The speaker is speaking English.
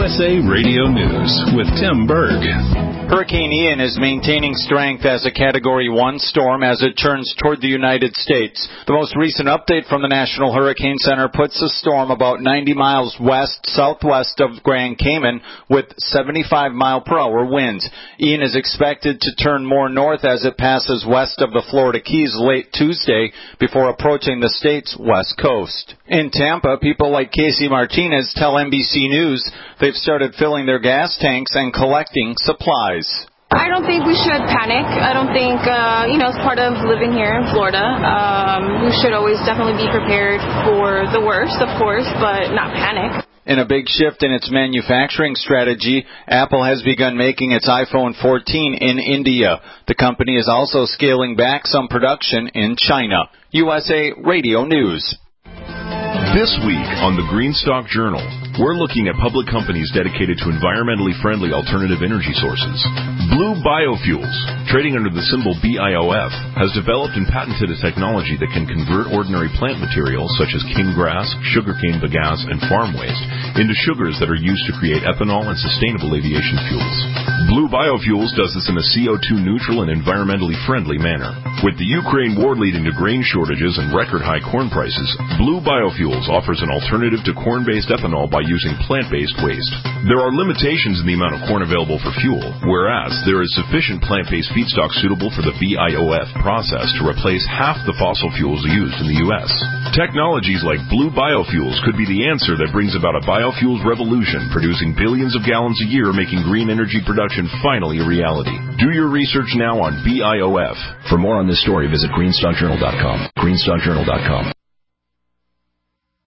USA Radio News with Tim Berg. Hurricane Ian is maintaining strength as a Category 1 storm as it turns toward the United States. The most recent update from the National Hurricane Center puts the storm about 90 miles west-southwest of Grand Cayman with 75-mile-per-hour winds. Ian is expected to turn more north as it passes west of the Florida Keys late Tuesday before approaching the state's west coast. In Tampa, people like Casey Martinez tell NBC News they've started filling their gas tanks and collecting supplies. I don't think we should panic. I don't think, it's part of living here in Florida. We should always definitely be prepared for the worst, of course, but not panic. In a big shift in its manufacturing strategy, Apple has begun making its iPhone 14 in India. The company is also scaling back some production in China. USA Radio News. This week on the Greenstock Journal, we're looking at public companies dedicated to environmentally friendly alternative energy sources. Blue Biofuels, trading under the symbol BIOF, has developed and patented a technology that can convert ordinary plant materials such as cane grass, sugarcane bagasse, and farm waste into sugars that are used to create ethanol and sustainable aviation fuels. Blue Biofuels does this in a CO2 neutral and environmentally friendly manner. With the Ukraine war leading to grain shortages and record high corn prices, Blue Biofuels offers an alternative to corn-based ethanol by using plant-based waste. There are limitations in the amount of corn available for fuel, whereas there is sufficient plant-based feedstock suitable for the BIOF process to replace half the fossil fuels used in the U.S. Technologies like Blue Biofuels could be the answer that brings about a biofuels revolution, producing billions of gallons a year, making green energy production finally a reality. Do your research now on BIOF. For more on this story, visit greenstockjournal.com. greenstockjournal.com.